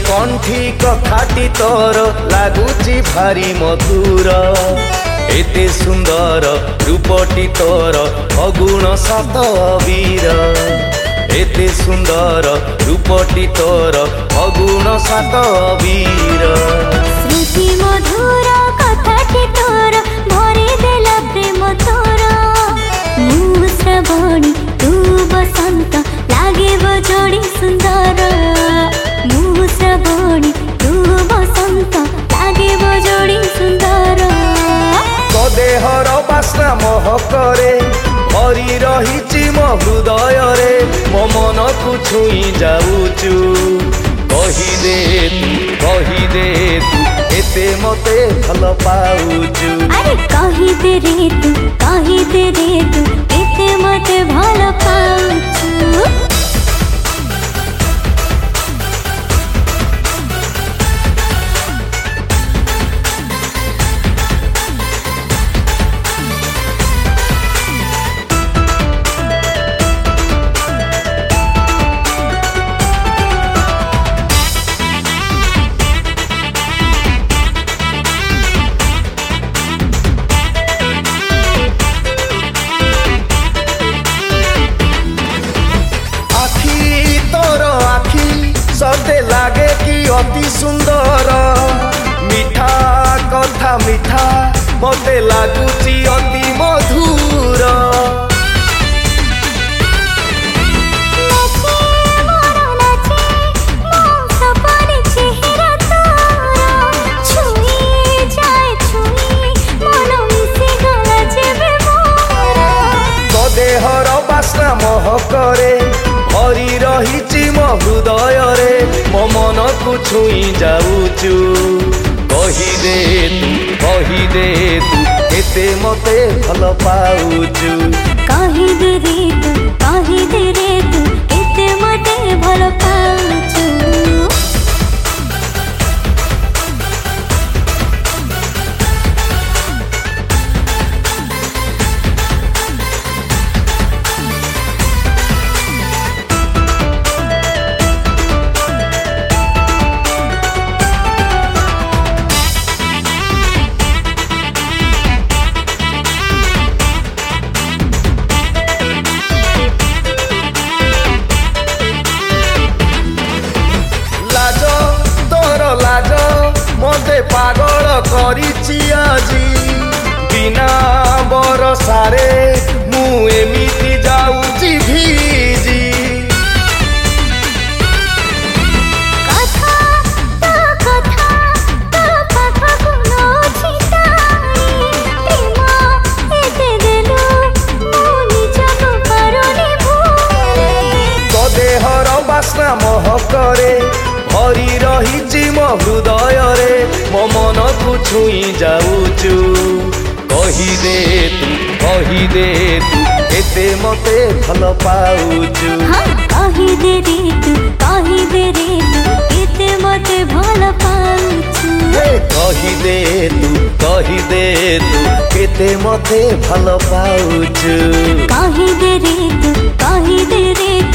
कंठी कथाटी तोर लागुची भारी मधुर एते सुंदर रूपटी तोर अगुण सात वीर एते सुंदर रूपटी तोर अगुण सात वीर स्मृति मधुर कथाटी तोर भरी देला प्रेम तोर मु श्रवणी तू बसंत लागे जोड़ी सुंदर मु श्रवणी तू बसंत लागे जोड़ी सुंदर देहर बास्ना महकरे भरी रही मो हृदय रे मो मन को छुई जाऊचु कही दे तू एते मते भल पाऊचु अरे कही दे रे तू एते मते भल पाऊचु सते लागे कि अति सुंदर मीठा कथा मीठा मते लागुची अति मधुर देहर बास्ना महकरे भरी रही मो हृदय रे मो मन को छुई जाऊचु कही दे तू एते मते भल पाऊचु कही दे रे तू एते मते भल पाऊचु मते पागल करिछि आजी बिना बरसारे मु एमिति जाऊची भीजी देहर बास्ना महकरे भरी रही मो हृदय रे मो मन को छुई जाऊचु कही दे तू एते मते भल पाऊचु कही दे रे तू एते मते भल पाऊचु कही दे तू एते मते भल पाऊचु कही दे रे तू